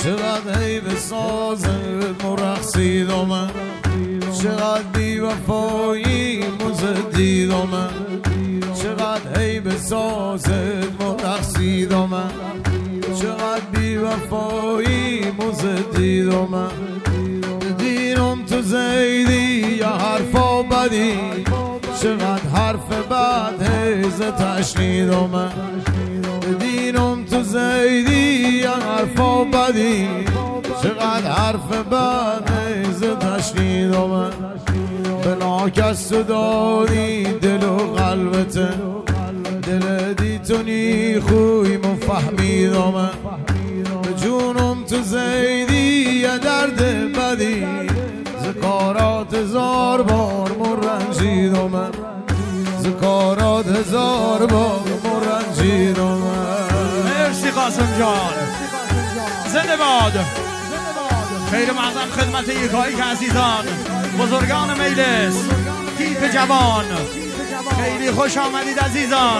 چقدر حیف سازت مرقصیدم من، چقدر بی وفایی مزدیدم من، چقدر حیف سازت مرقصیدم من، چقدر بی وفایی مزدیدم من. دیرم تو زیدی یا حرفا بدی، چقدر حرف بد هیز تشنیدم من. دیرم تو زیدی یا حرفا بدی، چقدر حرف بد هیز تشنیدم من. بنا کس تو دادی دل و قلبته، دل دی تو نی خوی مفهمیدم من. جونم تو زیدی یا درد بدی، ذکارات هزار بار مرنجیدم من، ذکارات هزار بار مرنجیدم من. مرسی قاسم جان، زنده باد. خیر مقدم خدمت یکایی که عزیزان بزرگان مجلس، تیپ جوان، خیلی خوش آمدید عزیزان.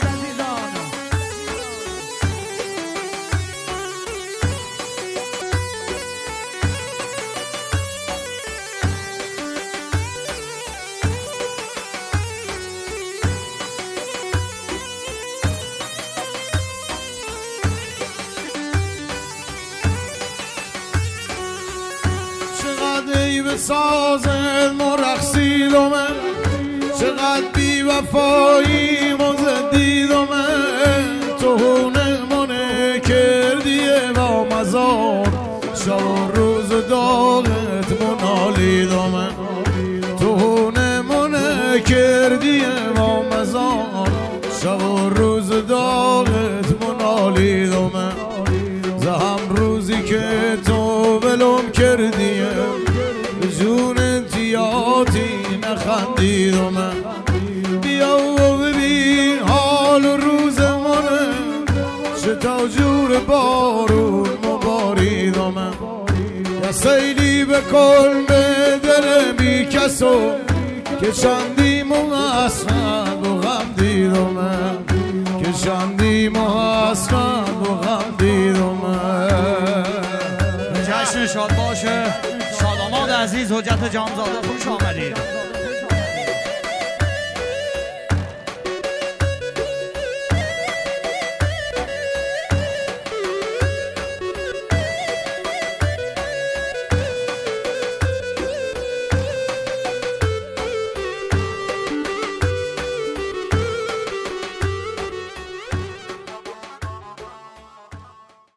به سازت مرقصیدم من، چقدر بی وفایی مزدیدم من. تو هونه کردیه با مزار، شب و روز داغت منالیدم من. تو هونه کردیه با مزار، شب و روز داغت منالیدم من. زهم روزی که تو بلوم کردیه، جون انتیاتی نخندیدم من. بیا و ببین حال و روز منه، چه تا جور بارون مباریدم من. یا سیلی بکن به دل بی کسو، که چندیم و حسرت و غم دیدم من، که چندیم و حسرت و غم دیدم من. جشن شاد باشه. شاداماد عزیز حجت جانزاده خوش آمدید.